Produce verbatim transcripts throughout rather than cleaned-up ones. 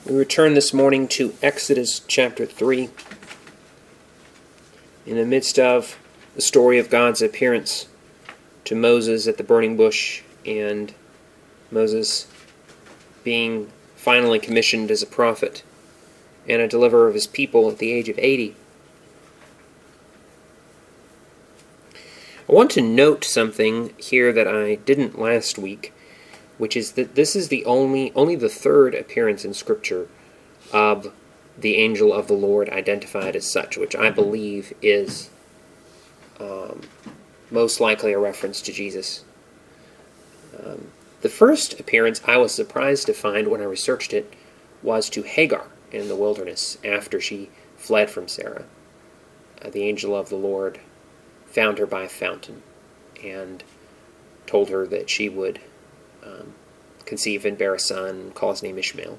We return this morning to Exodus chapter three. In the midst of the story of God's appearance to Moses at the burning bush and Moses being finally commissioned as a prophet and a deliverer of his people at the age of eighty. I want to note something here that I didn't last week, which is that this is the only only the third appearance in Scripture of the angel of the Lord identified as such, which I believe is um, most likely a reference to Jesus. Um, the first appearance I was surprised to find when I researched it was to Hagar in the wilderness after she fled from Sarah. Uh, the angel of the Lord found her by a fountain and told her that she would um, conceive and bear a son and call his name Ishmael.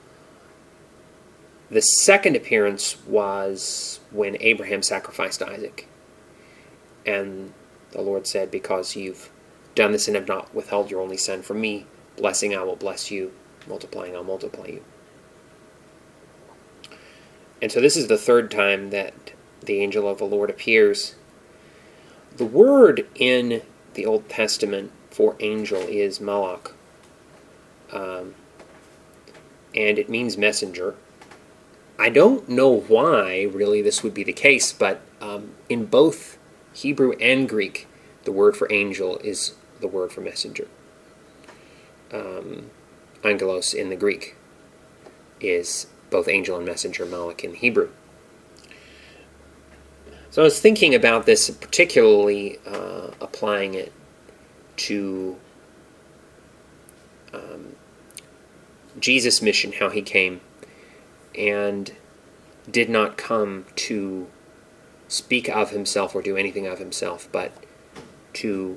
The second appearance was when Abraham sacrificed Isaac. And the Lord said, because you've done this and have not withheld your only son from me, blessing I will bless you, multiplying I'll multiply you. And so this is the third time that the angel of the Lord appears. The word in the Old Testament for angel is malach, um, and it means messenger. I don't know why, really, this would be the case, but um, in both Hebrew and Greek, the word for angel is the word for messenger. Um, angelos in the Greek is both angel and messenger, malach in Hebrew. So I was thinking about this, particularly uh, applying it to um, Jesus' mission, how he came and did not come to speak of himself or do anything of himself, but to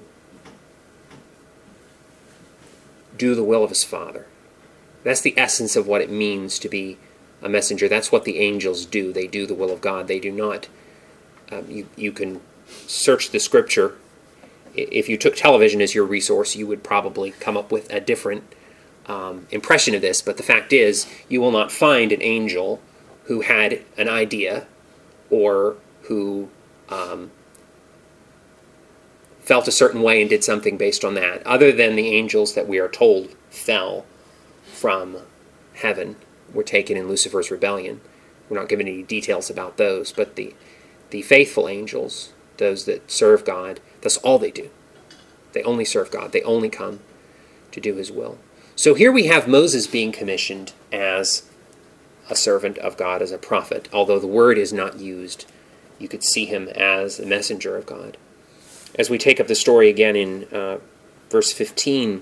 do the will of his Father. That's the essence of what it means to be a messenger. That's what the angels do. They do the will of God. They do not Um, you, you can search the Scripture. If you took television as your resource, you would probably come up with a different um, impression of this. But the fact is, you will not find an angel who had an idea or who um, felt a certain way and did something based on that, other than the angels that we are told fell from heaven, were taken in Lucifer's rebellion. We're not given any details about those, but the The faithful angels, those that serve God, that's all they do. They only serve God. They only come to do his will. So here we have Moses being commissioned as a servant of God, as a prophet. Although the word is not used, you could see him as a messenger of God. As we take up the story again in uh, verse fifteen,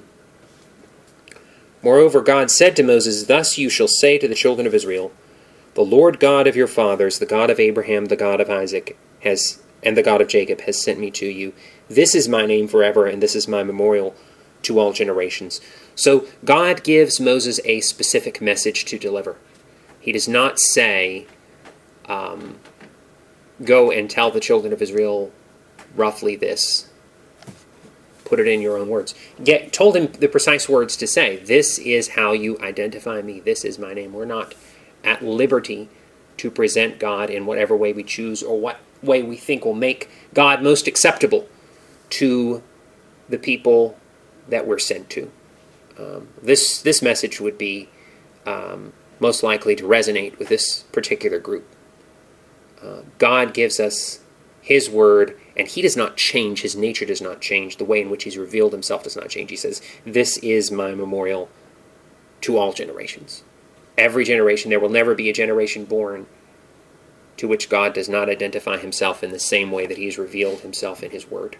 Moreover, God said to Moses, Thus you shall say to the children of Israel, The Lord God of your fathers, the God of Abraham, the God of Isaac, has and the God of Jacob has sent me to you. This is my name forever, and this is my memorial to all generations. So God gives Moses a specific message to deliver. He does not say, um, go and tell the children of Israel roughly this. Put it in your own words. Get, told him the precise words to say. This is how you identify me. This is my name. We're not at liberty to present God in whatever way we choose or what way we think will make God most acceptable to the people that we're sent to. Um, this this message would be um, most likely to resonate with this particular group. Uh, God gives us his word, and he does not change. His nature does not change. The way in which he's revealed himself does not change. He says, this is my memorial to all generations. Every generation, there will never be a generation born to which God does not identify himself in the same way that he's revealed himself in his word.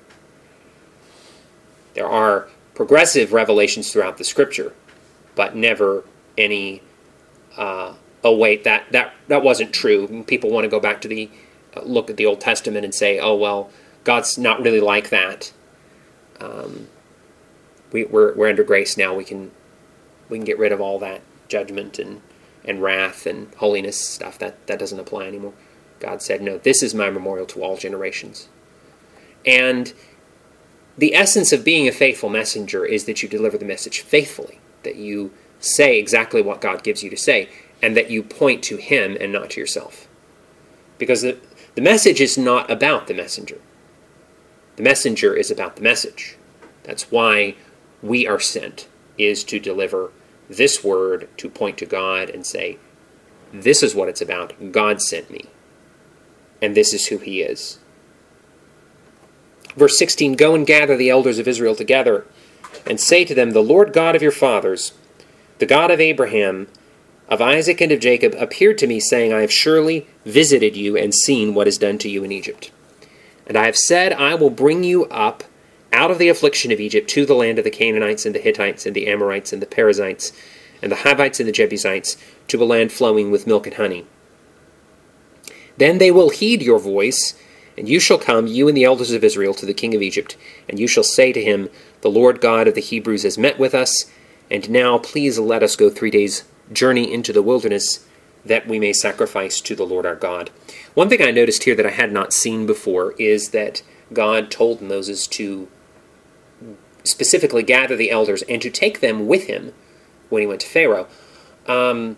There are progressive revelations throughout the Scripture, but never any, uh, oh wait, that, that, that wasn't true. People want to go back to the, uh, look at the Old Testament and say, oh well, God's not really like that. Um, we, we're, we're under grace now. We can, we can get rid of all that judgment and, and wrath and holiness stuff. That, that doesn't apply anymore. God said, no, this is my memorial to all generations. And the essence of being a faithful messenger is that you deliver the message faithfully, that you say exactly what God gives you to say. and that you point to him and not to yourself. Because the, the message is not about the messenger. The messenger is about the message. That's why we are sent, is to deliver this word, to point to God and say, this is what it's about. God sent me. And this is who he is. Verse sixteen, go and gather the elders of Israel together, and say to them, the Lord God of your fathers, the God of Abraham, of Isaac, and of Jacob, appeared to me, saying, I have surely visited you and seen what is done to you in Egypt. And I have said, I will bring you up out of the affliction of Egypt to the land of the Canaanites, and the Hittites, and the Amorites, and the Perizzites, and the Hivites, and the Jebusites, to a land flowing with milk and honey. Then they will heed your voice, and you shall come, you and the elders of Israel, to the king of Egypt, and you shall say to him, the Lord God of the Hebrews has met with us, and now please let us go three days' journey into the wilderness, that we may sacrifice to the Lord our God. One thing I noticed here that I had not seen before is that God told Moses to specifically gather the elders and to take them with him when he went to Pharaoh. Um,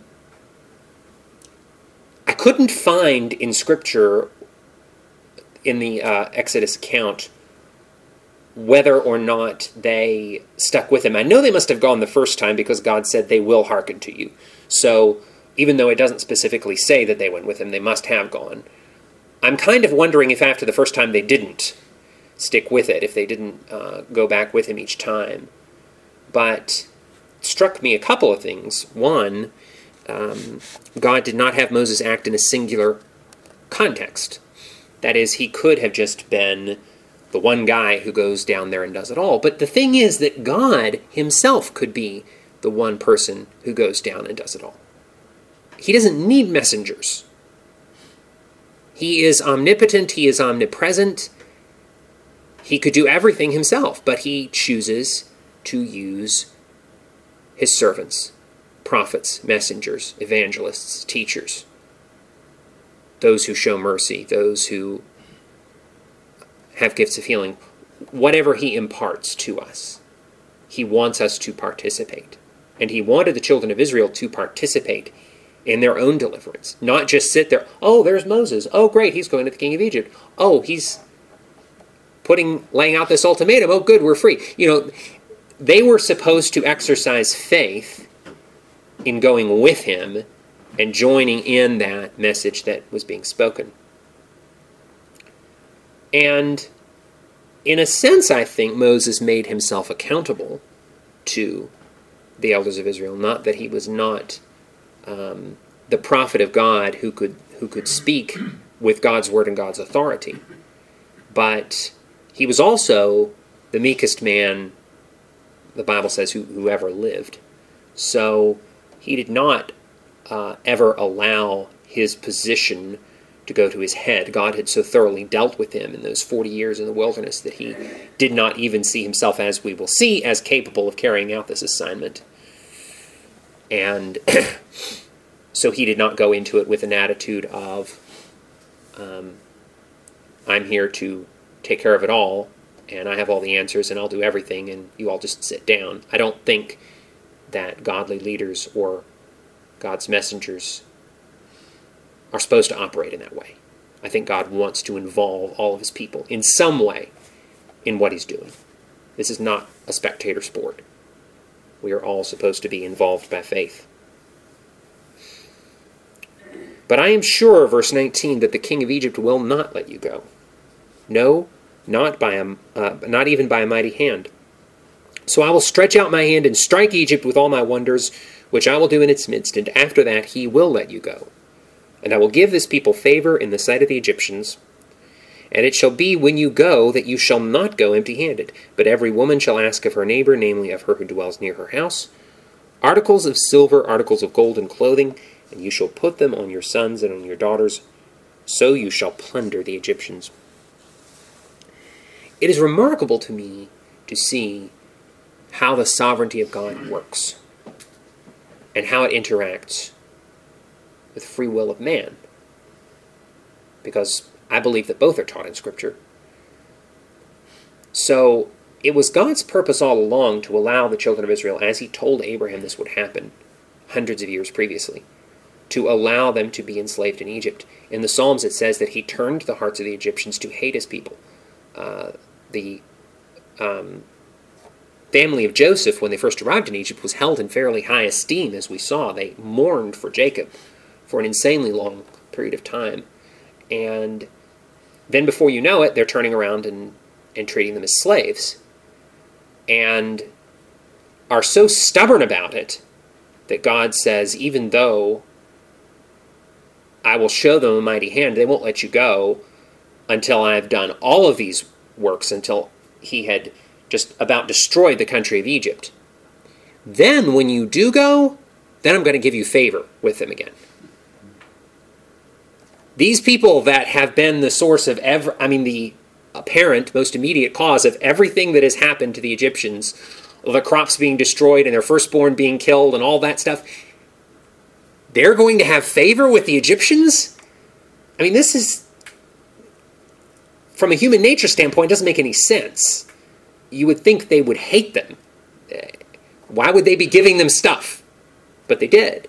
I couldn't find in Scripture, in the uh, Exodus account, whether or not they stuck with him. I know they must have gone the first time because God said they will hearken to you. So even though it doesn't specifically say that they went with him, they must have gone. I'm kind of wondering if after the first time they didn't stick with it, if they didn't uh, go back with him each time. But it struck me a couple of things. One, um, God did not have Moses act in a singular context. That is, he could have just been the one guy who goes down there and does it all. But the thing is that God himself could be the one person who goes down and does it all. He doesn't need messengers. He is omnipotent, he is omnipresent. He could do everything himself, but he chooses to use his servants, prophets, messengers, evangelists, teachers, those who show mercy, those who have gifts of healing, whatever he imparts to us. He wants us to participate. And he wanted the children of Israel to participate in their own deliverance, not just sit there, oh, there's Moses. Oh, great, he's going to the king of Egypt. Oh, he's putting, laying out this ultimatum. Oh, good, we're free. You know, they were supposed to exercise faith in going with him and joining in that message that was being spoken. And in a sense, I think Moses made himself accountable to the elders of Israel. Not that he was not um, the prophet of God who could who could speak with God's word and God's authority, but he was also the meekest man, the Bible says, who, who ever lived. So he did not uh, ever allow his position to go to his head. God had so thoroughly dealt with him in those forty years in the wilderness that he did not even see himself, as we will see, as capable of carrying out this assignment. And so he did not go into it with an attitude of, um, I'm here to take care of it all, and I have all the answers, and I'll do everything, and you all just sit down. I don't think that godly leaders or God's messengers are supposed to operate in that way. I think God wants to involve all of his people in some way in what he's doing. This is not a spectator sport. We are all supposed to be involved by faith. But I am sure, verse nineteen, that the king of Egypt will not let you go. No, not by a, uh, not even by a mighty hand. So I will stretch out my hand and strike Egypt with all my wonders, which I will do in its midst, and after that he will let you go. And I will give this people favor in the sight of the Egyptians. And it shall be when you go that you shall not go empty-handed, but every woman shall ask of her neighbor, namely of her who dwells near her house, articles of silver, articles of gold, and clothing, and you shall put them on your sons and on your daughters, so you shall plunder the Egyptians. It is remarkable to me to see how the sovereignty of God works and how it interacts with the free will of man, because I believe that both are taught in Scripture. So it was God's purpose all along to allow the children of Israel, as he told Abraham this would happen hundreds of years previously, to allow them to be enslaved in Egypt. In the Psalms it says that he turned the hearts of the Egyptians to hate his people. Uh, the um, family of Joseph, when they first arrived in Egypt, was held in fairly high esteem, as we saw. They mourned for Jacob for an insanely long period of time. And then before you know it, they're turning around and, and treating them as slaves. And are so stubborn about it that God says, even though I will show them a mighty hand, they won't let you go until I have done all of these works, until he had just about destroyed the country of Egypt. Then when you do go, then I'm going to give you favor with them again. These people that have been the source of every, I mean the apparent, most immediate cause of everything that has happened to the Egyptians, the crops being destroyed and their firstborn being killed and all that stuff, they're going to have favor with the Egyptians? I mean, this is, from a human nature standpoint, doesn't make any sense. You would think they would hate them. Why would they be giving them stuff? But they did.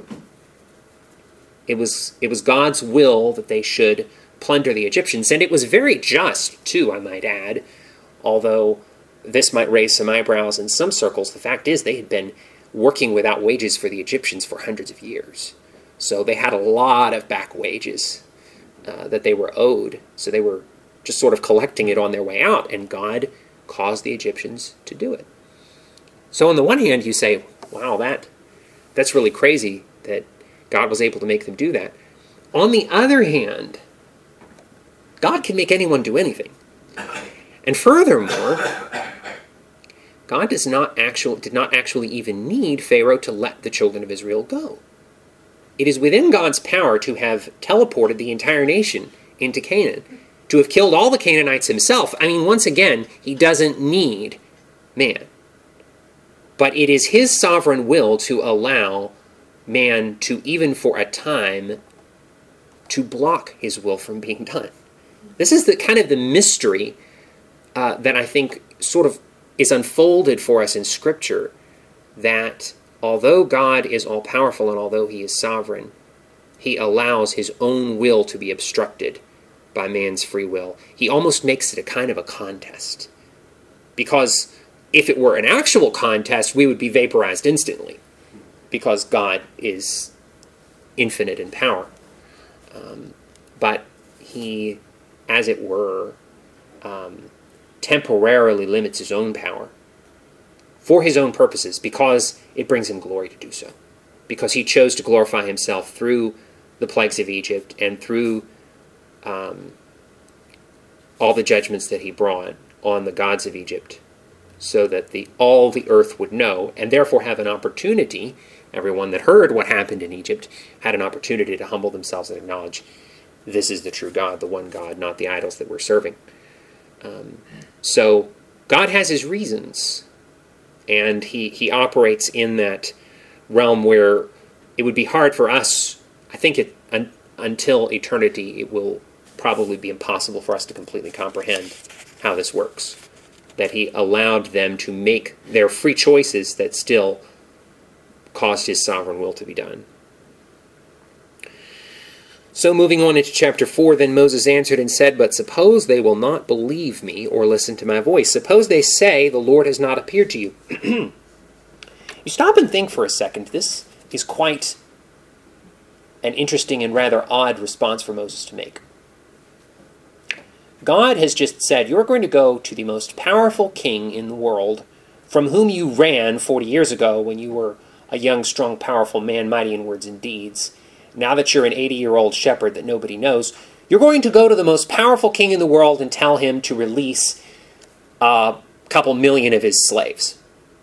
It was, it was God's will that they should plunder the Egyptians, and it was very just, too, I might add, although this might raise some eyebrows in some circles. The fact is they had been working without wages for the Egyptians for hundreds of years. So they had a lot of back wages uh, that they were owed. So they were just sort of collecting it on their way out, and God caused the Egyptians to do it. So on the one hand, you say, wow, that that's really crazy that God was able to make them do that. On the other hand, God can make anyone do anything. And furthermore, God does not actually, did not actually even need Pharaoh to let the children of Israel go. It is within God's power to have teleported the entire nation into Canaan, to have killed all the Canaanites himself. I mean, once again, he doesn't need man. But it is his sovereign will to allow man to, even for a time, to block his will from being done. This is the kind of the mystery uh, that I think sort of is unfolded for us in Scripture, that although God is all-powerful and although he is sovereign, he allows his own will to be obstructed by man's free will. He almost makes it a kind of a contest. Because if it were an actual contest, we would be vaporized instantly, because God is infinite in power. Um, but he, as it were, um, temporarily limits his own power for his own purposes, because it brings him glory to do so. Because he chose to glorify himself through the plagues of Egypt and through um, all the judgments that he brought on the gods of Egypt, so that the all the earth would know, and therefore have an opportunity, everyone that heard what happened in Egypt had an opportunity to humble themselves and acknowledge this is the true God, the one God, not the idols that we're serving. Um, so God has his reasons, and he, he operates in that realm where it would be hard for us, I think it, un, until eternity, it will probably be impossible for us to completely comprehend how this works. That he allowed them to make their free choices that still caused his sovereign will to be done. So moving on into chapter four, then Moses answered and said, "But suppose they will not believe me or listen to my voice. Suppose they say, the Lord has not appeared to you." You stop and think for a second. This is quite an interesting and rather odd response for Moses to make. God has just said, you're going to go to the most powerful king in the world, from whom you ran forty years ago when you were a young, strong, powerful man, mighty in words and deeds. Now that you're an eighty-year-old shepherd that nobody knows, you're going to go to the most powerful king in the world and tell him to release a couple million of his slaves.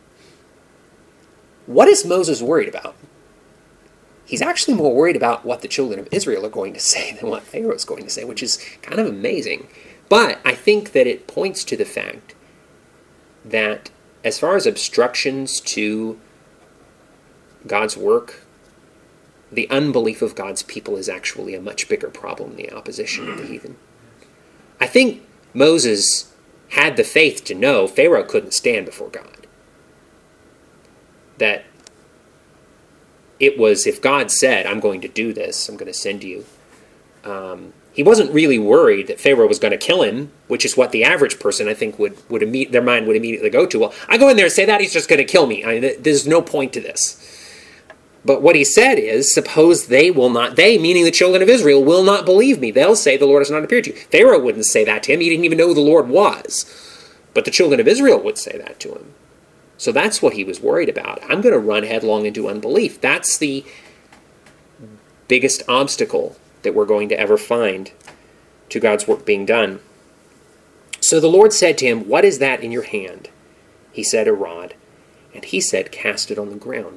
What is Moses worried about? He's actually more worried about what the children of Israel are going to say than what Pharaoh is going to say, which is kind of amazing. But I think that it points to the fact that as far as obstructions to God's work, the unbelief of God's people is actually a much bigger problem than the opposition of the heathen. I think Moses had the faith to know Pharaoh couldn't stand before God. That it was, if God said, I'm going to do this, I'm going to send you. Um, he wasn't really worried that Pharaoh was going to kill him, which is what the average person, I think, would, would imme- their mind would immediately go to. Well, I go in there and say that, he's just going to kill me. I mean, there's no point to this. But what he said is, suppose they will not, they, meaning the children of Israel, will not believe me. They'll say the Lord has not appeared to you. Pharaoh wouldn't say that to him. He didn't even know who the Lord was. But the children of Israel would say that to him. So that's what he was worried about. I'm going to run headlong into unbelief. That's the biggest obstacle that we're going to ever find to God's work being done. So the Lord said to him, what is that in your hand? He said, a rod. And he said, cast it on the ground.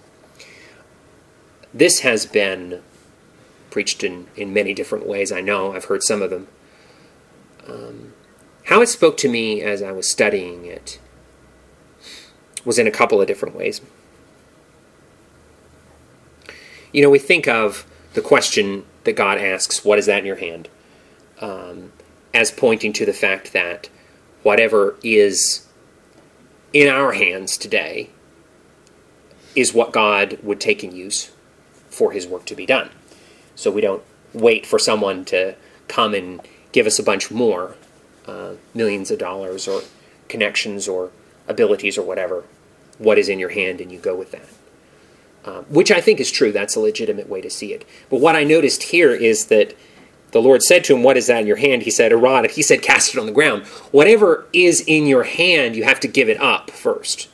This has been preached in, in many different ways, I know. I've heard some of them. Um, how it spoke to me as I was studying it was in a couple of different ways. You know, we think of the question that God asks, what is that in your hand? Um, as pointing to the fact that whatever is in our hands today is what God would take and use for his work to be done. So we don't wait for someone to come and give us a bunch more, uh, millions of dollars or connections or abilities or whatever. What is in your hand, and you go with that. Um, which I think is true. That's a legitimate way to see it. But what I noticed here is that the Lord said to him, what is that in your hand? He said, a rod. And he said, cast it on the ground. Whatever is in your hand, you have to give it up first.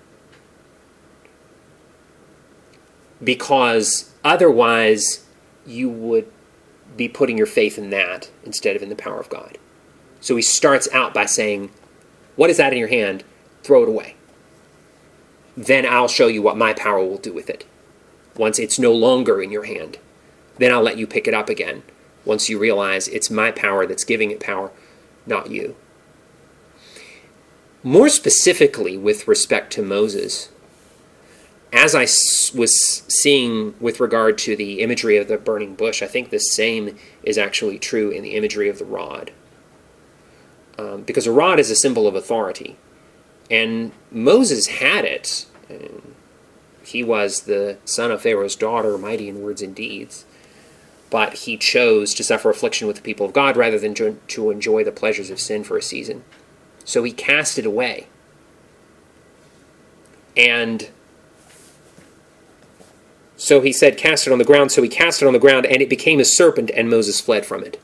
Because otherwise, you would be putting your faith in that instead of in the power of God. So he starts out by saying, what is that in your hand? Throw it away. Then I'll show you what my power will do with it. Once it's no longer in your hand, then I'll let you pick it up again. Once you realize it's my power that's giving it power, not you. More specifically with respect to Moses, as I was seeing with regard to the imagery of the burning bush, I think the same is actually true in the imagery of the rod. Um, because a rod is a symbol of authority. And Moses had it. He was the son of Pharaoh's daughter, mighty in words and deeds. But he chose to suffer affliction with the people of God rather than to enjoy the pleasures of sin for a season. So he cast it away. And so he said, cast it on the ground. So he cast it on the ground, and it became a serpent, and Moses fled from it.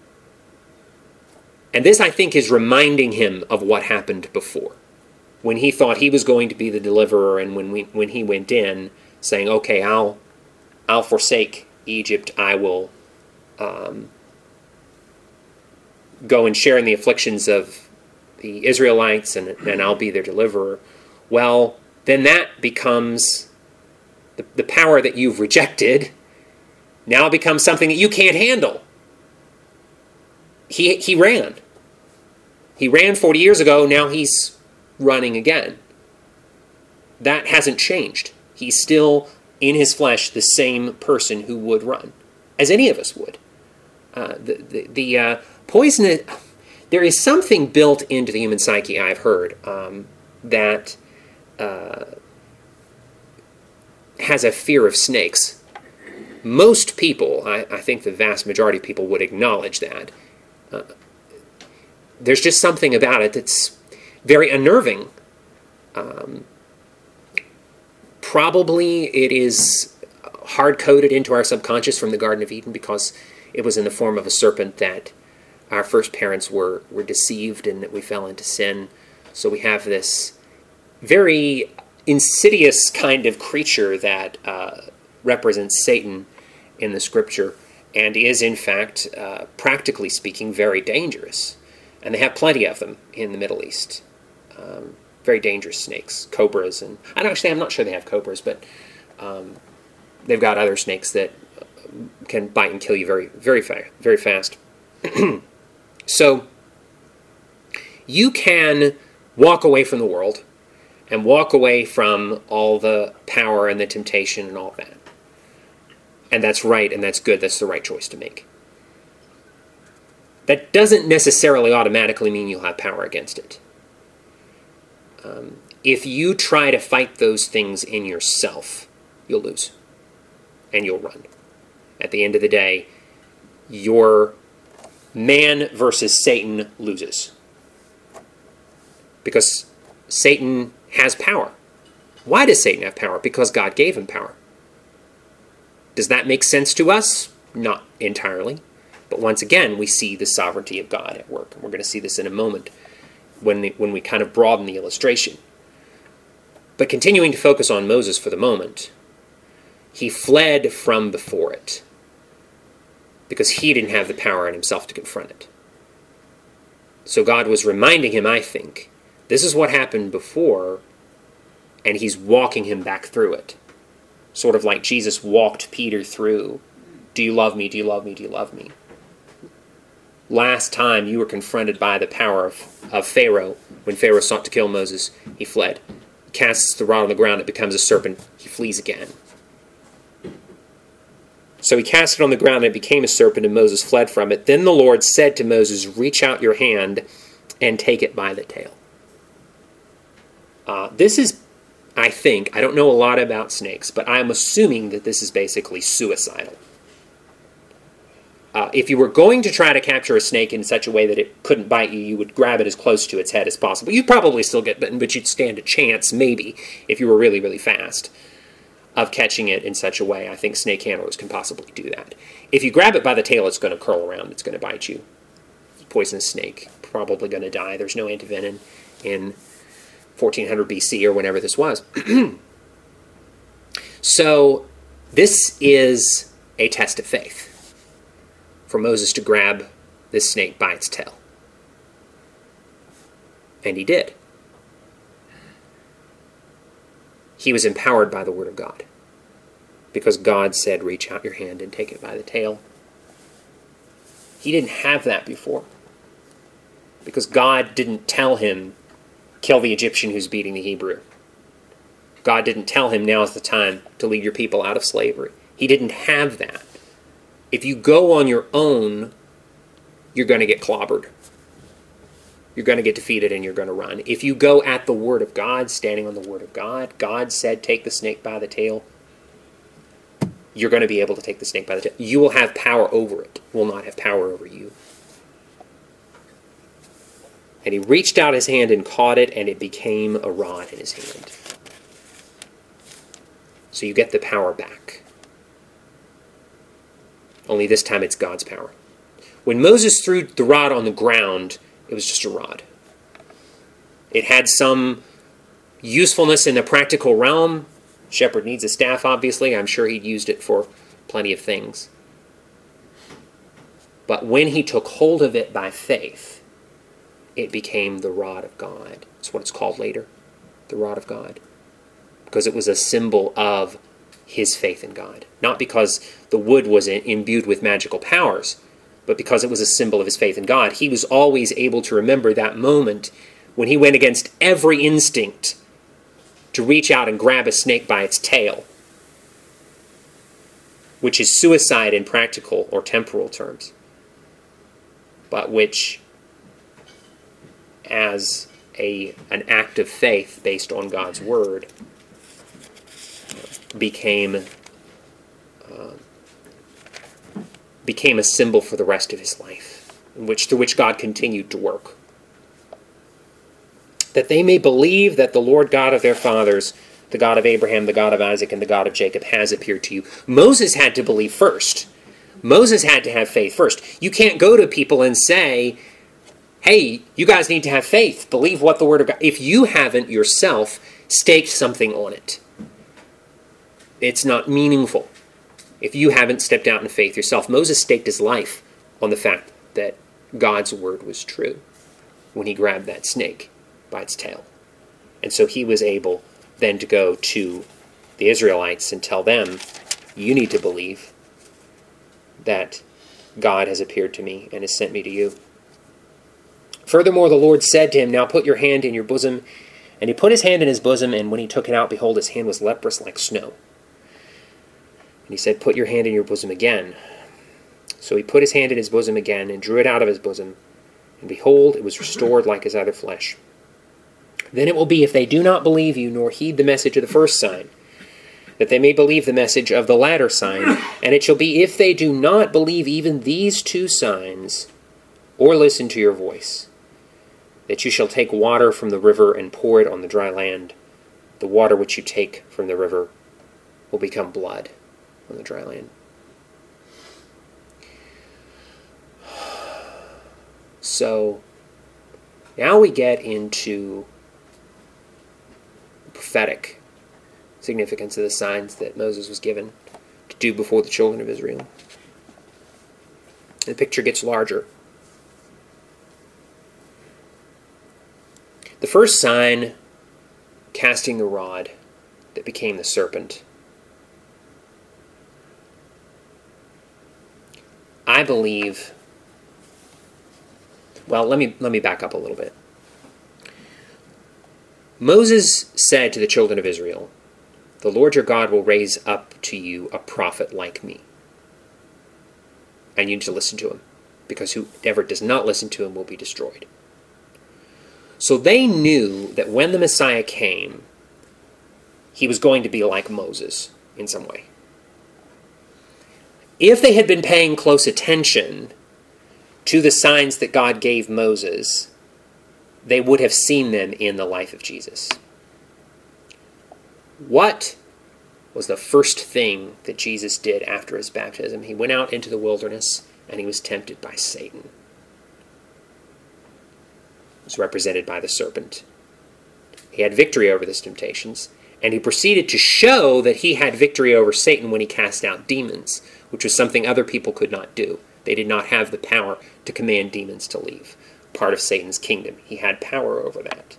And this, I think, is reminding him of what happened before, when he thought he was going to be the deliverer, and when we, when he went in, saying, okay, I'll, I'll forsake Egypt, I will um, go and share in the afflictions of the Israelites, and, and I'll be their deliverer. Well, then that becomes, the, the power that you've rejected now becomes something that you can't handle. He, he ran. He ran forty years ago, now he's running again. That hasn't changed. He's still, in his flesh, the same person who would run, as any of us would. Uh, the the, the uh, poison, there is something built into the human psyche, I've heard, um, that uh, has a fear of snakes. Most people, I, I think the vast majority of people would acknowledge that. Uh, there's just something about it that's very unnerving. Um, probably it is hard-coded into our subconscious from the Garden of Eden because it was in the form of a serpent that our first parents were, were deceived and that we fell into sin. So we have this very insidious kind of creature that uh, represents Satan in the Scripture and is, in fact, uh, practically speaking, very dangerous. And they have plenty of them in the Middle East. Um, very dangerous snakes, cobras, and I don't actually, I'm not sure they have cobras, but um, they've got other snakes that can bite and kill you very, very, fa- very fast. So you can walk away from the world and walk away from all the power and the temptation and all that. And that's right, and that's good. That's the right choice to make. That doesn't necessarily automatically mean you'll have power against it. Um, if you try to fight those things in yourself, you'll lose. and you'll run. At the end of the day, your man versus Satan loses. Because Satan has power. Why does Satan have power? Because God gave him power. Does that make sense to us? Not entirely. But once again, we see the sovereignty of God at work. And we're going to see this in a moment when, the, when we kind of broaden the illustration. But continuing to focus on Moses for the moment, he fled from before it because he didn't have the power in himself to confront it. So God was reminding him, I think, this is what happened before, and he's walking him back through it. Sort of like Jesus walked Peter through, do you love me, do you love me, do you love me? Last time you were confronted by the power of, of Pharaoh. When Pharaoh sought to kill Moses, he fled. He casts the rod on the ground, it becomes a serpent, he flees again. So he cast it on the ground, and it became a serpent, and Moses fled from it. Then the Lord said to Moses, reach out your hand and take it by the tail. Uh, this is, I think, I don't know a lot about snakes, but I'm assuming that this is basically suicidal. Uh, if you were going to try to capture a snake in such a way that it couldn't bite you, you would grab it as close to its head as possible. You'd probably still get bitten, but you'd stand a chance, maybe, if you were really, really fast, of catching it in such a way. I think snake handlers can possibly do that. If you grab it by the tail, it's going to curl around. It's going to bite you. Poisonous snake, probably going to die. There's no antivenom in fourteen hundred B C or whenever this was. So this is a test of faith for Moses to grab this snake by its tail. And he did. He was empowered by the word of God, because God said, reach out your hand and take it by the tail. He didn't have that before, because God didn't tell him, kill the Egyptian who's beating the Hebrew. God didn't tell him, now is the time to lead your people out of slavery. He didn't have that. If you go on your own, you're going to get clobbered. You're going to get defeated and you're going to run. If you go at the word of God, standing on the word of God, God said, take the snake by the tail, you're going to be able to take the snake by the tail. You will have power over it. It will not have power over you. And he reached out his hand and caught it, and it became a rod in his hand. So you get the power back. Only this time it's God's power. When Moses threw the rod on the ground, it was just a rod. It had some usefulness in the practical realm. Shepherd needs a staff, obviously. I'm sure he'd used it for plenty of things. But when he took hold of it by faith, it became the rod of God. That's what it's called later, the rod of God. Because it was a symbol of his faith in God. Not because the wood was imbued with magical powers, but because it was a symbol of his faith in God. He was always able to remember that moment when he went against every instinct to reach out and grab a snake by its tail, which is suicide in practical or temporal terms, but which, as a an act of faith based on God's word, became uh, became a symbol for the rest of his life, in which through which God continued to work. That they may believe that the Lord God of their fathers, the God of Abraham, the God of Isaac, and the God of Jacob, has appeared to you. Moses had to believe first. Moses had to have faith first. You can't go to people and say, hey, you guys need to have faith. Believe what the Word of God... If you haven't yourself staked something on it, it's not meaningful. If you haven't stepped out in faith yourself. Moses staked his life on the fact that God's word was true when he grabbed that snake by its tail. And so he was able then to go to the Israelites and tell them, you need to believe that God has appeared to me and has sent me to you. Furthermore, the Lord said to him, now put your hand in your bosom. And he put his hand in his bosom, and when he took it out, behold, his hand was leprous like snow. And he said, put your hand in your bosom again. So he put his hand in his bosom again, and drew it out of his bosom. And behold, it was restored like his other flesh. Then it will be, if they do not believe you, nor heed the message of the first sign, that they may believe the message of the latter sign. And it shall be, if they do not believe even these two signs, or listen to your voice, that you shall take water from the river and pour it on the dry land. The water which you take from the river will become blood on the dry land. So, now we get into the prophetic significance of the signs that Moses was given to do before the children of Israel. The picture gets larger. The first sign, casting the rod that became the serpent. I believe, well, let me let me back up a little bit. Moses said to the children of Israel, "The Lord your God will raise up to you a prophet like me. And you need to listen to him, because whoever does not listen to him will be destroyed." So they knew that when the Messiah came, he was going to be like Moses in some way. If they had been paying close attention to the signs that God gave Moses, they would have seen them in the life of Jesus. What was the first thing that Jesus did after his baptism? He went out into the wilderness and he was tempted by Satan. Was represented by the serpent. He had victory over those temptations, and he proceeded to show that he had victory over Satan when he cast out demons, which was something other people could not do. They did not have the power to command demons to leave. Part of Satan's kingdom. He had power over that.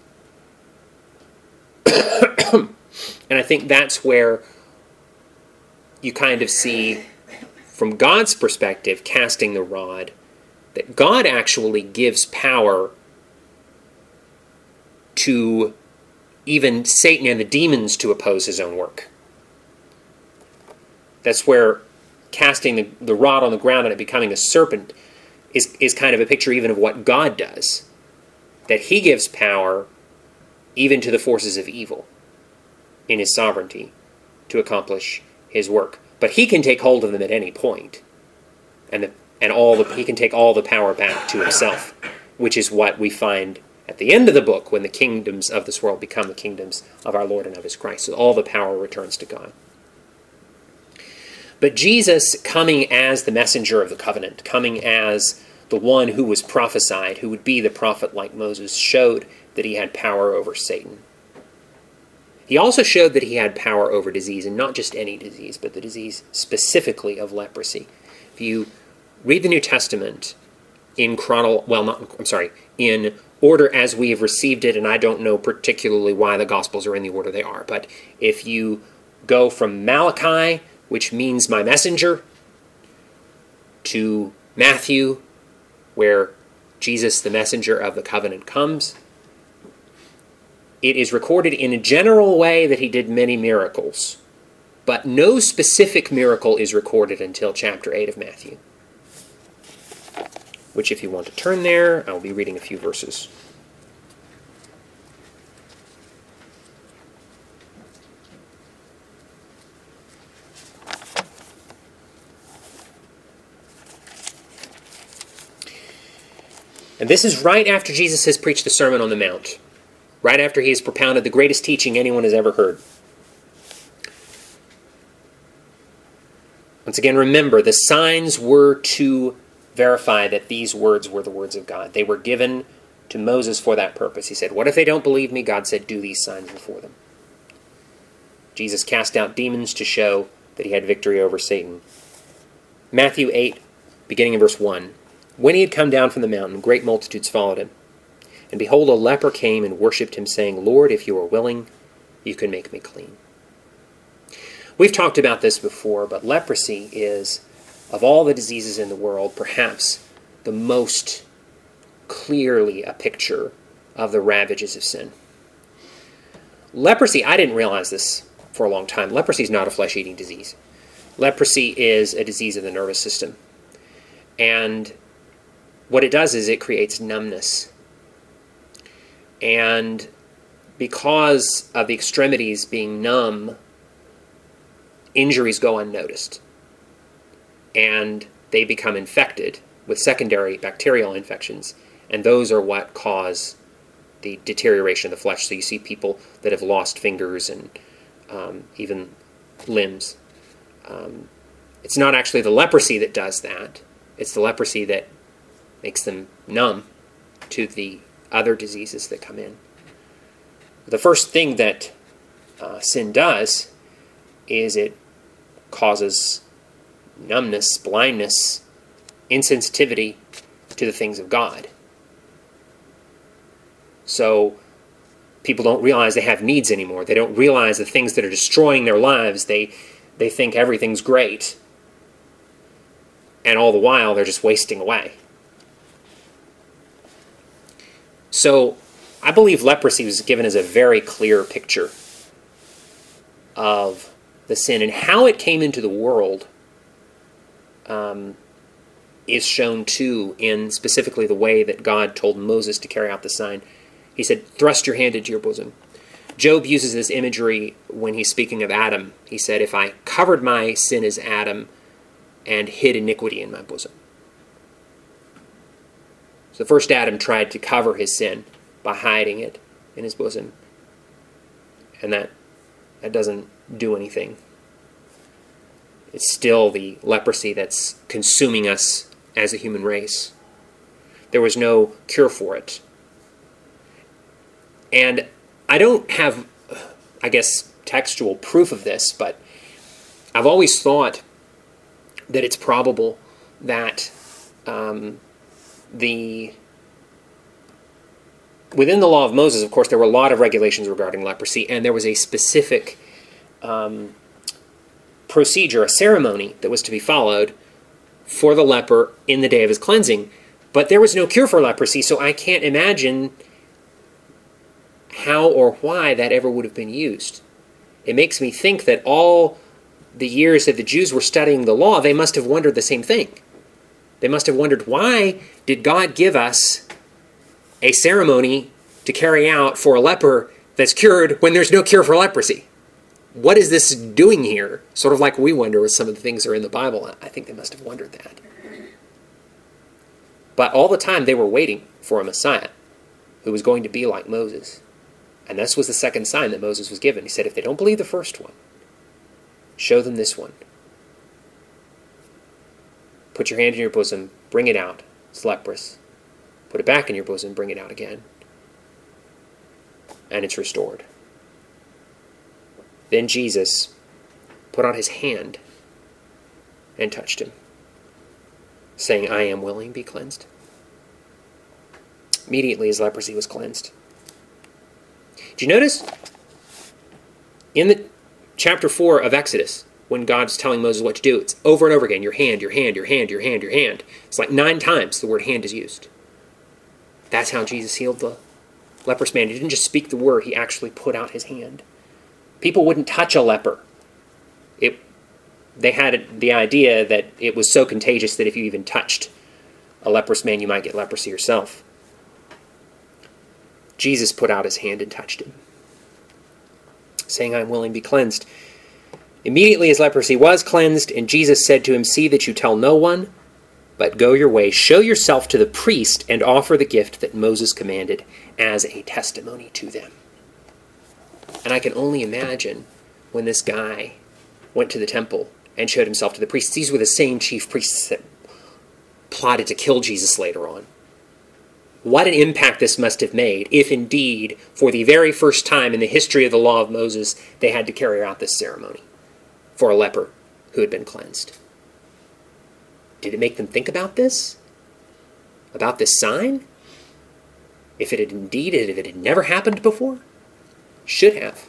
And I think that's where you kind of see, from God's perspective, casting the rod, that God actually gives power to even Satan and the demons to oppose his own work. That's where casting the, the rod on the ground and it becoming a serpent is, is kind of a picture even of what God does. That he gives power even to the forces of evil in his sovereignty to accomplish his work. But he can take hold of them at any point. And, the, and all the, he can take all the power back to himself, which is what we find at the end of the book, when the kingdoms of this world become the kingdoms of our Lord and of his Christ. So all the power returns to God. But Jesus, coming as the messenger of the covenant, coming as the one who was prophesied, who would be the prophet like Moses, showed that he had power over Satan. He also showed that he had power over disease, and not just any disease, but the disease specifically of leprosy. If you read the New Testament in chronol, well, not, I'm sorry, in order as we have received it, and I don't know particularly why the Gospels are in the order they are, but if you go from Malachi, which means my messenger, to Matthew, where Jesus, the messenger of the covenant, comes, it is recorded in a general way that he did many miracles, but no specific miracle is recorded until chapter eight of Matthew. Which, if you want to turn there, I'll be reading a few verses. And this is right after Jesus has preached the Sermon on the Mount. Right after he has propounded the greatest teaching anyone has ever heard. Once again, remember, the signs were to verify that these words were the words of God. They were given to Moses for that purpose. He said, what if they don't believe me? God said, do these signs before them. Jesus cast out demons to show that he had victory over Satan. Matthew eight, beginning in verse one. When he had come down from the mountain, great multitudes followed him. And behold, a leper came and worshipped him, saying, Lord, if you are willing, you can make me clean. We've talked about this before, but leprosy is, of all the diseases in the world, perhaps the most clearly a picture of the ravages of sin. Leprosy, I didn't realize this for a long time. Leprosy is not a flesh-eating disease. Leprosy is a disease of the nervous system. And what it does is it creates numbness. And because of the extremities being numb, injuries go unnoticed, and they become infected with secondary bacterial infections, and those are what cause the deterioration of the flesh. So you see people that have lost fingers and um, even limbs. Um, it's not actually the leprosy that does that. It's the leprosy that makes them numb to the other diseases that come in. The first thing that uh, sin does is it causes numbness, blindness, insensitivity to the things of God. So people don't realize they have needs anymore. They don't realize the things that are destroying their lives. They they think everything's great. And all the while, they're just wasting away. So I believe leprosy was given as a very clear picture of the sin, and how it came into the world um, is shown too in specifically the way that God told Moses to carry out the sign. He said, thrust your hand into your bosom. Job uses this imagery when he's speaking of Adam. He said, if I covered my sin as Adam and hid iniquity in my bosom. So the first Adam tried to cover his sin by hiding it in his bosom. And that, that doesn't do anything. It's still the leprosy that's consuming us as a human race. There was no cure for it. And I don't have, I guess, textual proof of this, but I've always thought that it's probable that um, the within the law of Moses, of course, there were a lot of regulations regarding leprosy, and there was a specific um, procedure, a ceremony that was to be followed for the leper in the day of his cleansing. But there was no cure for leprosy, so I can't imagine how or why that ever would have been used. It makes me think that all the years that the Jews were studying the law, they must have wondered the same thing. They must have wondered, why did God give us a ceremony to carry out for a leper that's cured when there's no cure for leprosy? What is this doing here? Sort of like we wonder with some of the things that are in the Bible. I think they must have wondered that. But all the time they were waiting for a Messiah who was going to be like Moses. And this was the second sign that Moses was given. He said, if they don't believe the first one, show them this one. Put your hand in your bosom, bring it out. It's leprous. Put it back in your bosom, bring it out again. And it's restored. Then Jesus put out his hand and touched him, saying, I am willing, be cleansed. Immediately his leprosy was cleansed. Do you notice? In the chapter four of Exodus, when God's telling Moses what to do, it's over and over again, your hand, your hand, your hand, your hand, your hand. It's like nine times the word hand is used. That's how Jesus healed the leprous man. He didn't just speak the word, he actually put out his hand. People wouldn't touch a leper. It, they had the idea that it was so contagious that if you even touched a leprous man, you might get leprosy yourself. Jesus put out his hand and touched him, saying, I am willing, be cleansed. Immediately his leprosy was cleansed, and Jesus said to him, see that you tell no one, but go your way, show yourself to the priest, and offer the gift that Moses commanded as a testimony to them. And I can only imagine when this guy went to the temple and showed himself to the priests. These were the same chief priests that plotted to kill Jesus later on. What an impact this must have made if indeed, for the very first time in the history of the law of Moses, they had to carry out this ceremony for a leper who had been cleansed. Did it make them think about this? About this sign? If it had indeed, if it had never happened before? Should have.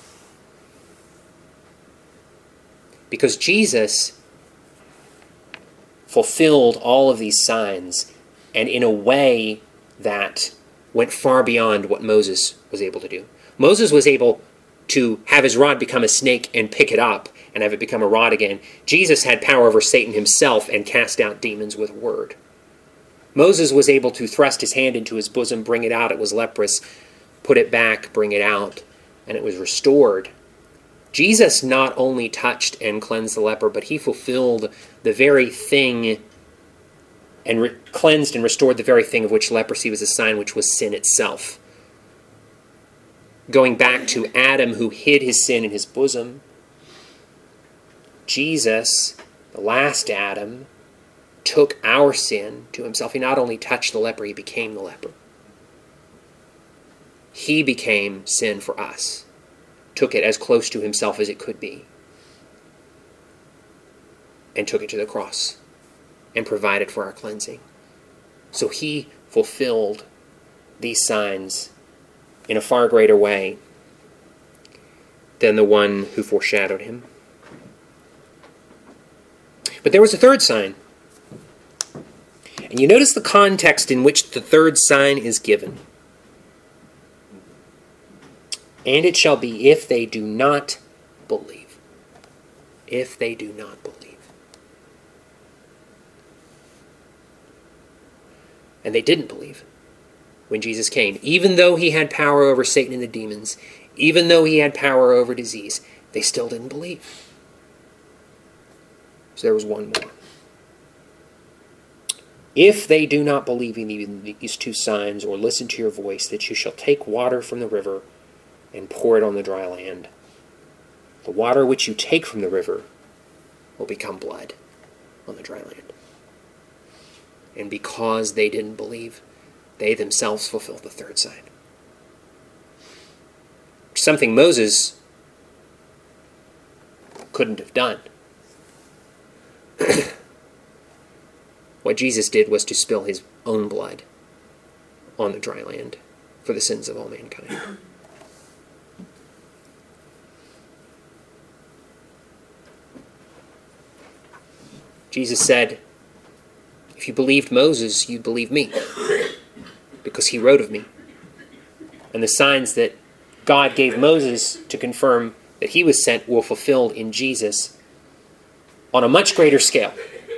Because Jesus fulfilled all of these signs, and in a way that went far beyond what Moses was able to do. Moses was able to have his rod become a snake and pick it up and have it become a rod again. Jesus had power over Satan himself and cast out demons with word. Moses was able to thrust his hand into his bosom, bring it out, it was leprous, put it back, bring it out, and it was restored. Jesus not only touched and cleansed the leper, but he fulfilled the very thing and re- cleansed and restored the very thing of which leprosy was a sign, which was sin itself. Going back to Adam, who hid his sin in his bosom, Jesus, the last Adam, took our sin to himself. He not only touched the leper, he became the leper. He became sin for us, took it as close to himself as it could be, and took it to the cross and provided for our cleansing. So he fulfilled these signs in a far greater way than the one who foreshadowed him. But there was a third sign. And you notice the context in which the third sign is given. And it shall be if they do not believe. If they do not believe. And they didn't believe when Jesus came. Even though he had power over Satan and the demons, even though he had power over disease, they still didn't believe. So there was one more. If they do not believe in these two signs or listen to your voice, that you shall take water from the river and pour it on the dry land. The water which you take from the river will become blood on the dry land. And because they didn't believe, they themselves fulfilled the third sign. Something Moses couldn't have done. What Jesus did was to spill his own blood on the dry land for the sins of all mankind. Jesus said, if you believed Moses, you'd believe me, because he wrote of me. And the signs that God gave Moses to confirm that he was sent were fulfilled in Jesus on a much greater scale.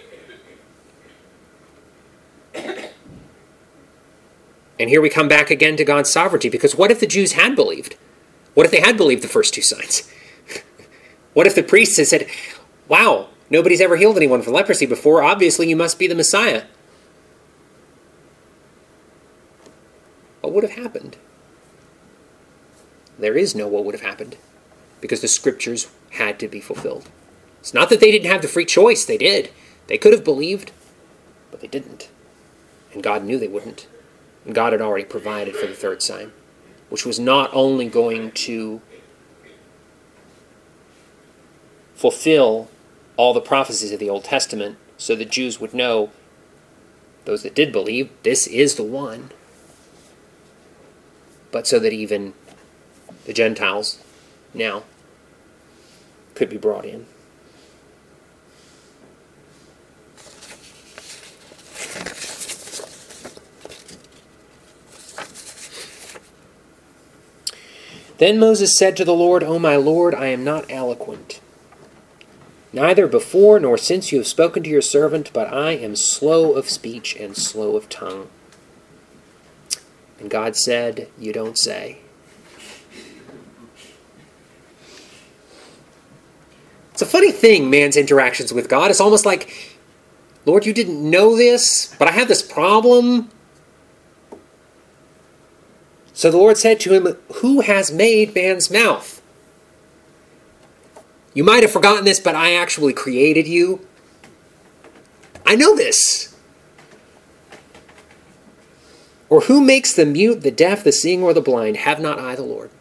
And here we come back again to God's sovereignty, because what if the Jews had believed? What if they had believed the first two signs? What if the priests had said, wow, nobody's ever healed anyone from leprosy before, obviously you must be the Messiah? What would have happened? There is no what would have happened, because the scriptures had to be fulfilled. It's not that they didn't have the free choice, they did. They could have believed, but they didn't. And God knew they wouldn't. And God had already provided for the third sign, which was not only going to fulfill all the prophecies of the Old Testament so the Jews would know, those that did believe, this is the one, but so that even the Gentiles now could be brought in. Then Moses said to the Lord, O my Lord, I am not eloquent, neither before nor since you have spoken to your servant, but I am slow of speech and slow of tongue. And God said, you don't say. It's a funny thing, man's interactions with God. It's almost like, Lord, you didn't know this, but I have this problem. So the Lord said to him, who has made man's mouth? You might have forgotten this, but I actually created you. I know this. Or who makes the mute, the deaf, the seeing, or the blind? Have not I the Lord?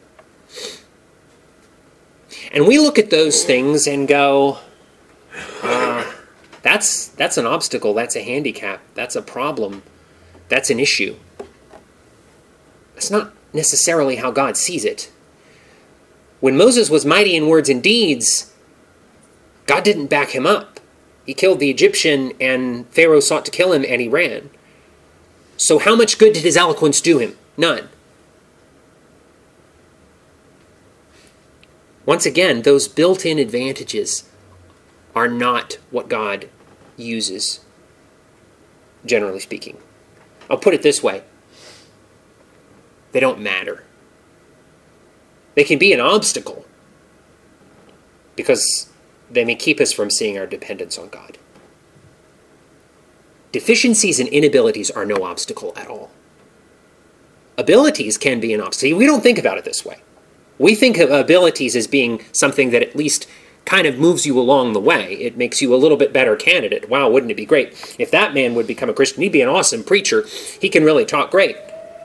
And we look at those things and go, uh, that's, that's an obstacle, that's a handicap, that's a problem, that's an issue. That's not necessarily how God sees it. When Moses was mighty in words and deeds, God didn't back him up. He killed the Egyptian, and Pharaoh sought to kill him, and he ran. So how much good did his eloquence do him? None. Once again, those built-in advantages are not what God uses, generally speaking. I'll put it this way. They don't matter. They can be an obstacle, because they may keep us from seeing our dependence on God. Deficiencies and inabilities are no obstacle at all. Abilities can be an obstacle. We don't think about it this way. We think of abilities as being something that at least kind of moves you along the way. It makes you a little bit better candidate. Wow, wouldn't it be great? If that man would become a Christian, he'd be an awesome preacher. He can really talk great.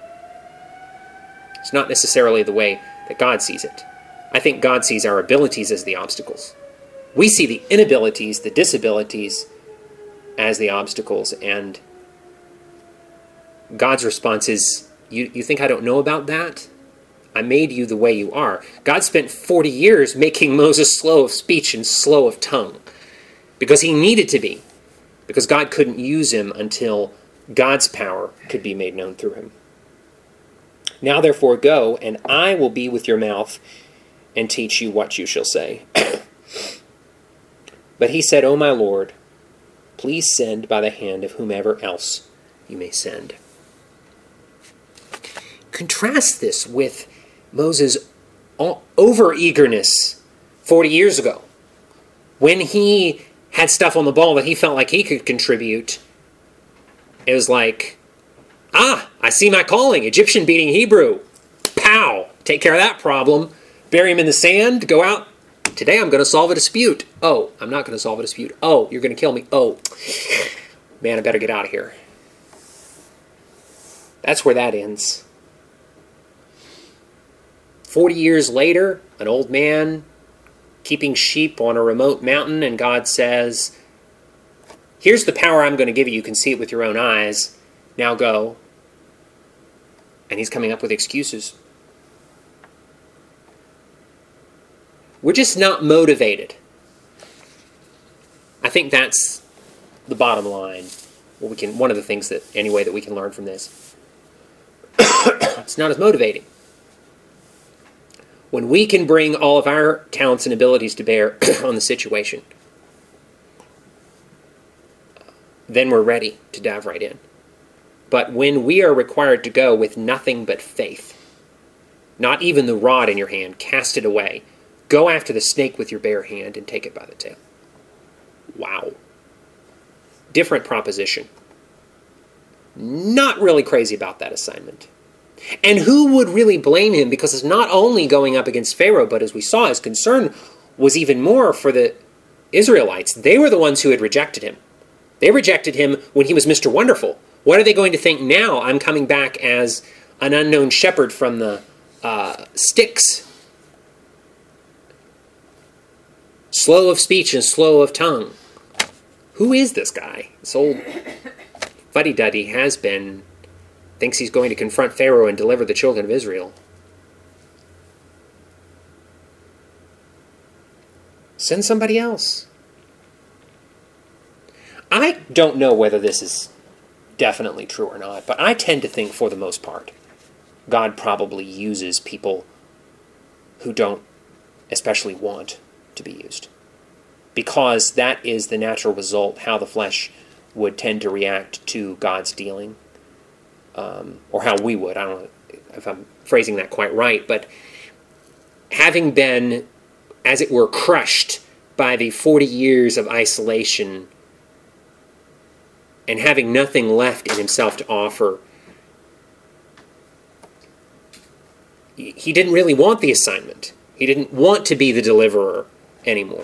It's not necessarily the way that God sees it. I think God sees our abilities as the obstacles. We see the inabilities, the disabilities, as the obstacles, and God's response is, you, you think I don't know about that? I made you the way you are. God spent forty years making Moses slow of speech and slow of tongue because he needed to be, because God couldn't use him until God's power could be made known through him. Now therefore go, and I will be with your mouth and teach you what you shall say. But he said, O my Lord, please send by the hand of whomever else you may send. Contrast this with Moses' over-eagerness forty years ago, when he had stuff on the ball that he felt like he could contribute. It was like, ah, I see my calling, Egyptian beating Hebrew. Pow! Take care of that problem. Bury him in the sand, go out. Today I'm going to solve a dispute. Oh, I'm not going to solve a dispute. Oh, you're going to kill me. Oh, man, I better get out of here. That's where that ends. Forty years later, an old man keeping sheep on a remote mountain, and God says, here's the power I'm going to give you. You can see it with your own eyes. Now go. And he's coming up with excuses. We're just not motivated. I think that's the bottom line. Well, we can, one of the things that, anyway, that we can learn from this. It's not as motivating. When we can bring all of our talents and abilities to bear on the situation, then we're ready to dive right in. But when we are required to go with nothing but faith, not even the rod in your hand, cast it away. Go after the snake with your bare hand and take it by the tail. Wow. Different proposition. Not really crazy about that assignment. And who would really blame him? Because it's not only going up against Pharaoh, but as we saw, his concern was even more for the Israelites. They were the ones who had rejected him. They rejected him when he was Mister Wonderful. What are they going to think now? I'm coming back as an unknown shepherd from the uh, sticks. Slow of speech and slow of tongue. Who is this guy? This old fuddy-duddy has been, thinks he's going to confront Pharaoh and deliver the children of Israel. Send somebody else. I don't know whether this is definitely true or not, but I tend to think, for the most part, God probably uses people who don't especially want to be used, because that is the natural result, how the flesh would tend to react to God's dealing, um, or how we would. I don't know if I'm phrasing that quite right, but having been, as it were, crushed by the forty years of isolation and having nothing left in himself to offer, he didn't really want the assignment. He didn't want to be the deliverer anymore.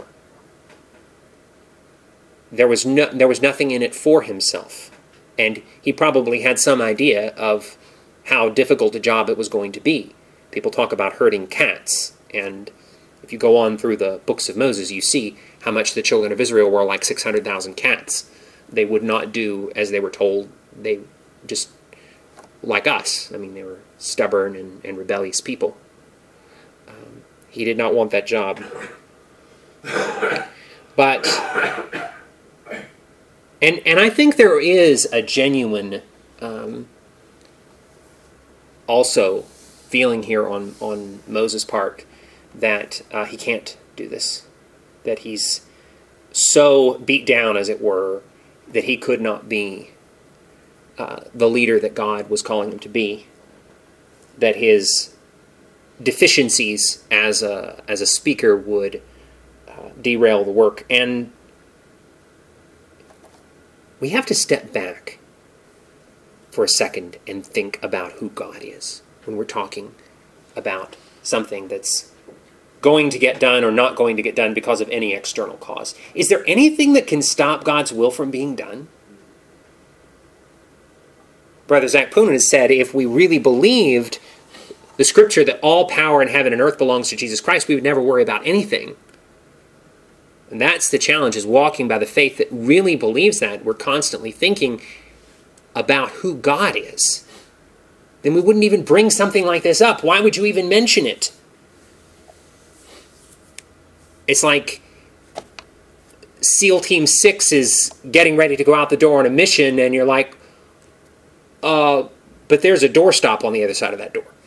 There was no, there was nothing in it for himself. And he probably had some idea of how difficult a job it was going to be. People talk about herding cats, and if you go on through the books of Moses, you see how much the children of Israel were like six hundred thousand cats. They would not do as they were told. They just, like us, I mean, they were stubborn and, and rebellious people. Um, he did not want that job. But, and and I think there is a genuine, um, also, feeling here on, on Moses' part that uh, he can't do this. That he's so beat down, as it were, that he could not be uh, the leader that God was calling him to be. That his deficiencies as a as a speaker would uh, uh, derail the work. And we have to step back for a second and think about who God is when we're talking about something that's going to get done or not going to get done because of any external cause. Is there anything that can stop God's will from being done? Brother Zach Poonen has said, if we really believed the scripture that all power in heaven and earth belongs to Jesus Christ, we would never worry about anything. And that's the challenge, is walking by the faith that really believes that. We're constantly thinking about who God is. Then we wouldn't even bring something like this up. Why would you even mention it? It's like SEAL Team six is getting ready to go out the door on a mission, and you're like, uh, but there's a doorstop on the other side of that door.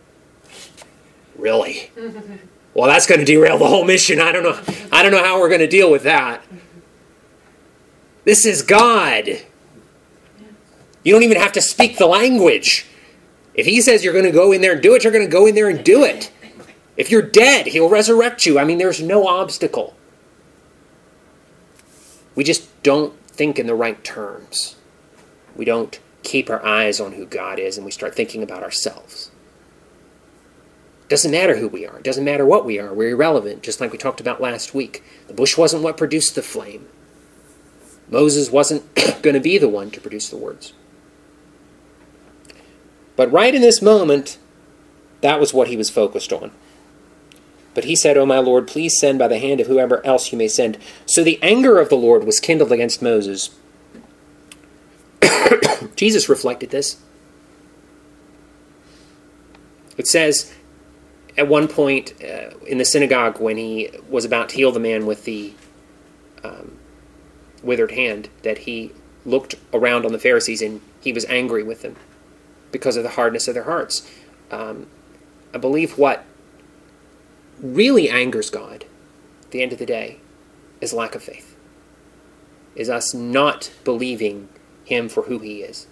Really? Well, that's going to derail the whole mission. I don't know. I don't know how we're going to deal with that. This is God. You don't even have to speak the language. If he says you're going to go in there and do it, you're going to go in there and do it. If you're dead, he'll resurrect you. I mean, there's no obstacle. We just don't think in the right terms. We don't keep our eyes on who God is, and we start thinking about ourselves. Doesn't matter who we are. It doesn't matter what we are. We're irrelevant, just like we talked about last week. The bush wasn't what produced the flame. Moses wasn't going to be the one to produce the words. But right in this moment, that was what he was focused on. But he said, "O my Lord, please send by the hand of whoever else you may send." So the anger of the Lord was kindled against Moses. Jesus reflected this. It says at one point uh, in the synagogue when he was about to heal the man with the um, withered hand, that he looked around on the Pharisees and he was angry with them because of the hardness of their hearts. Um, I believe what really angers God at the end of the day is lack of faith, is us not believing him for who he is.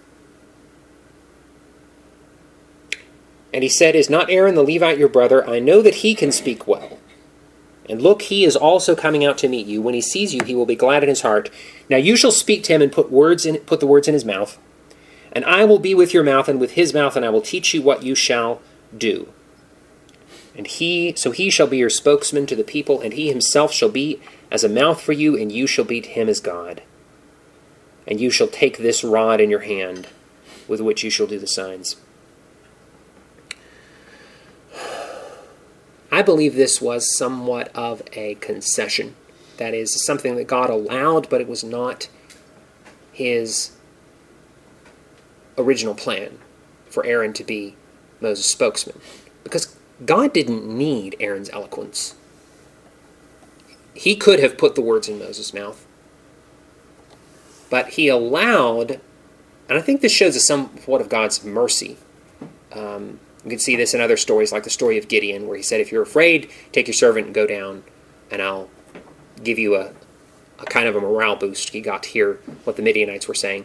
And he said, "Is not Aaron the Levite your brother? I know that he can speak well. And look, he is also coming out to meet you. When he sees you, he will be glad in his heart. Now you shall speak to him and put words in, put the words in his mouth. And I will be with your mouth and with his mouth, and I will teach you what you shall do. And he, so he shall be your spokesman to the people, and he himself shall be as a mouth for you, and you shall be to him as God. And you shall take this rod in your hand, with which you shall do the signs." I believe this was somewhat of a concession. That is, something that God allowed, but it was not his original plan for Aaron to be Moses' spokesman. Because God didn't need Aaron's eloquence. He could have put the words in Moses' mouth. But he allowed, and I think this shows us somewhat of God's mercy. Um, you can see this in other stories, like the story of Gideon, where he said, "If you're afraid, take your servant and go down, and I'll give you a, a kind of a morale boost." He got to hear what the Midianites were saying.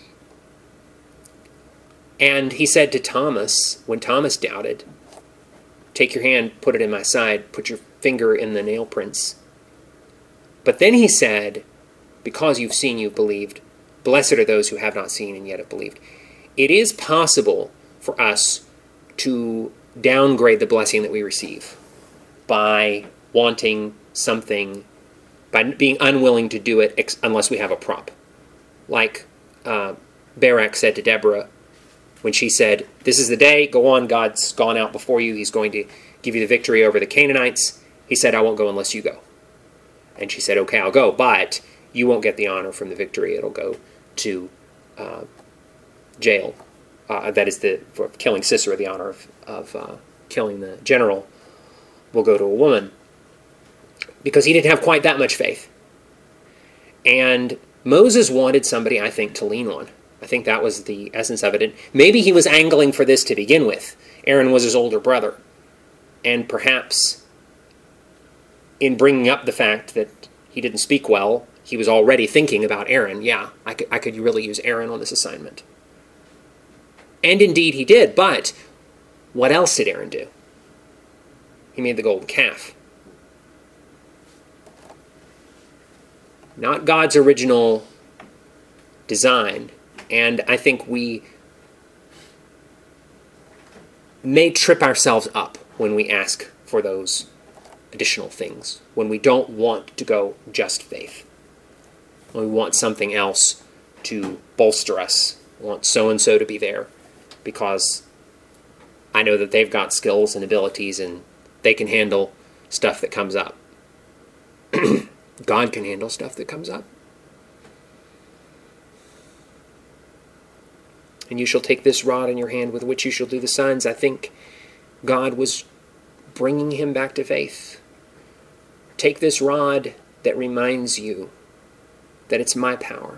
And he said to Thomas, when Thomas doubted, "Take your hand, put it in my side, put your finger in the nail prints." But then he said, "Because you've seen, you've believed. Blessed are those who have not seen and yet have believed." It is possible for us to downgrade the blessing that we receive by wanting something, by being unwilling to do it ex- unless we have a prop. Like uh, Barak said to Deborah when she said, "This is the day, go on, God's gone out before you, he's going to give you the victory over the Canaanites." He said, "I won't go unless you go." And she said, "Okay, I'll go, but you won't get the honor from the victory. It'll go to uh, jail." Uh, that is, the for killing Sisera, the honor of, of uh, killing the general will go to a woman. Because he didn't have quite that much faith. And Moses wanted somebody, I think, to lean on. I think that was the essence of it. And maybe he was angling for this to begin with. Aaron was his older brother. And perhaps in bringing up the fact that he didn't speak well, he was already thinking about Aaron. Yeah, I could, I could really use Aaron on this assignment. And indeed he did, but what else did Aaron do? He made the golden calf. not God's original design. And I think we may trip ourselves up when we ask for those additional things, when we don't want to go just faith, when we want something else to bolster us. We want so-and-so to be there because I know that they've got skills and abilities and they can handle stuff that comes up. God can handle stuff that comes up. And you shall take this rod in your hand with which you shall do the signs. I think God was bringing him back to faith. Take this rod that reminds you that it's my power.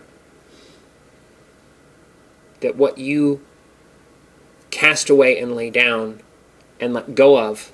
That what you cast away and lay down and let go of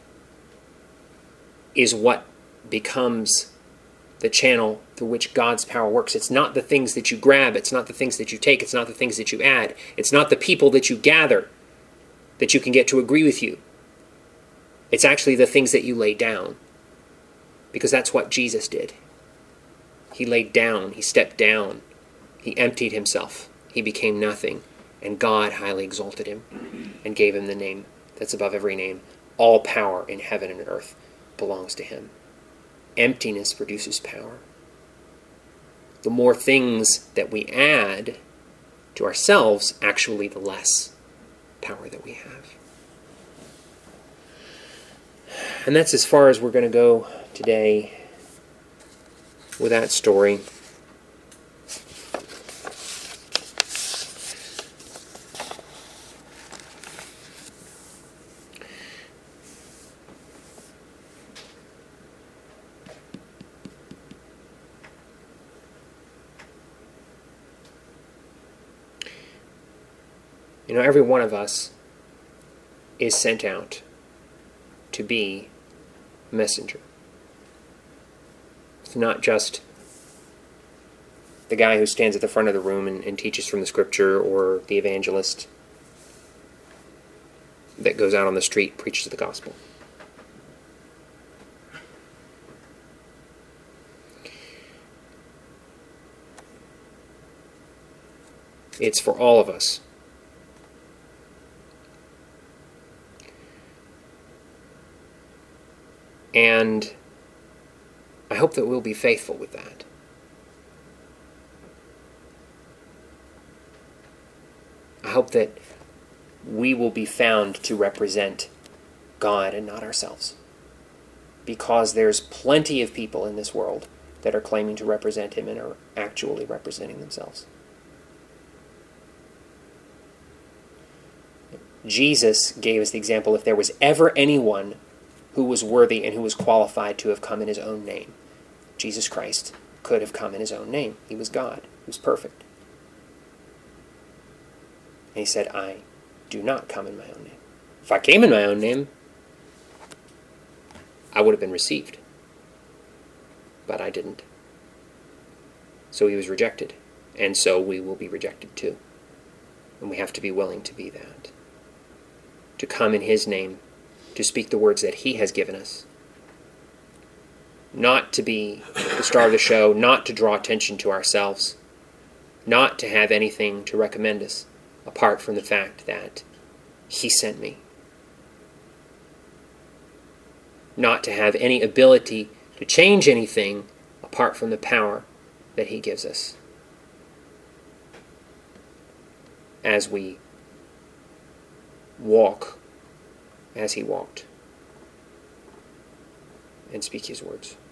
is what becomes the channel through which God's power works. It's not the things that you grab. It's not the things that you take. It's not the things that you add. It's not the people that you gather that you can get to agree with you. It's actually the things that you lay down. Because that's what Jesus did. He laid down. He stepped down. He emptied himself. He became nothing. And God highly exalted him and gave him the name that's above every name. All power in heaven and earth belongs to him. Emptiness produces power. The more things that we add to ourselves, actually the less power that we have. And that's as far as we're going to go today with that story. You know, every one of us is sent out to be a messenger. It's not just the guy who stands at the front of the room and, and teaches from the scripture, or the evangelist that goes out on the street and preaches the gospel. It's for all of us. And I hope that we'll be faithful with that. I hope that we will be found to represent God and not ourselves. Because there's plenty of people in this world that are claiming to represent him and are actually representing themselves. Jesus gave us the example, if there was ever anyone who was worthy and who was qualified to have come in his own name, Jesus Christ could have come in his own name. He was God. He was perfect. And he said, I do not come in my own name. If I came in my own name, I would have been received. But I didn't. So he was rejected. And so we will be rejected too. And we have to be willing to be that. To come in his name, to speak the words that he has given us. Not to be the star of the show, not to draw attention to ourselves, not to have anything to recommend us apart from the fact that he sent me. Not to have any ability to change anything apart from the power that he gives us as we walk as he walked and speak his words.